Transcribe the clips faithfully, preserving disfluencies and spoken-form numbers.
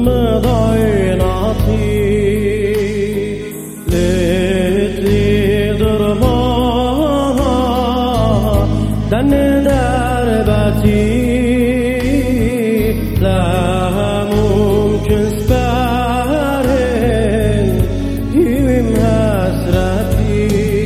ضيناتي لتلي ضربها دن دربتي لا ممكن سبارن يوم حسرتي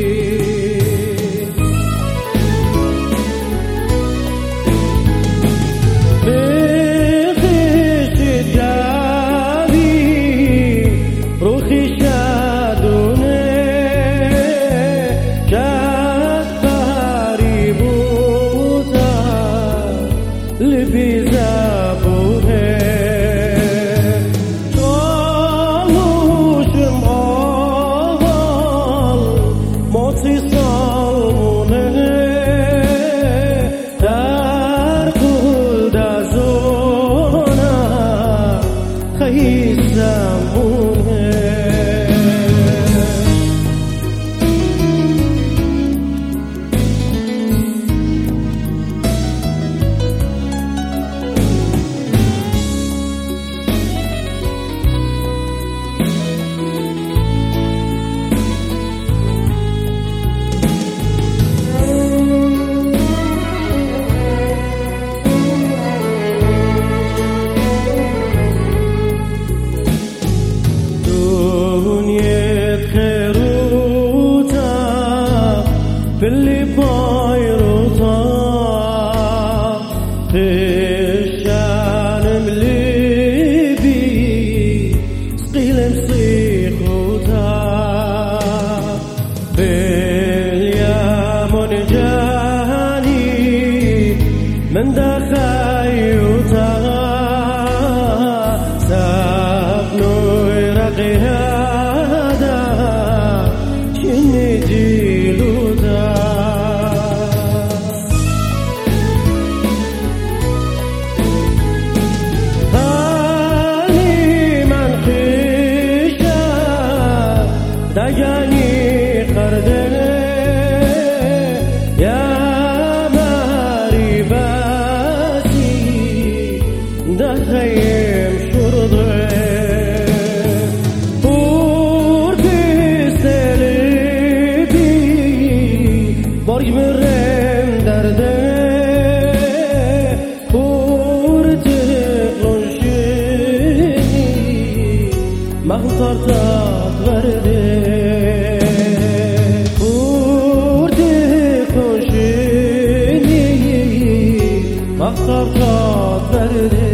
باللي بايروتا الشان مليبي سقيل مصيخوتا باليامون جاني من دخايوتا سابنو يرقي هذا شني جيلوتا دجاني خردني يا ماري باسي دخيم شرضي بورتي سلبي برج مرم درده بورتي قنشيني مغطرتك وردي مختار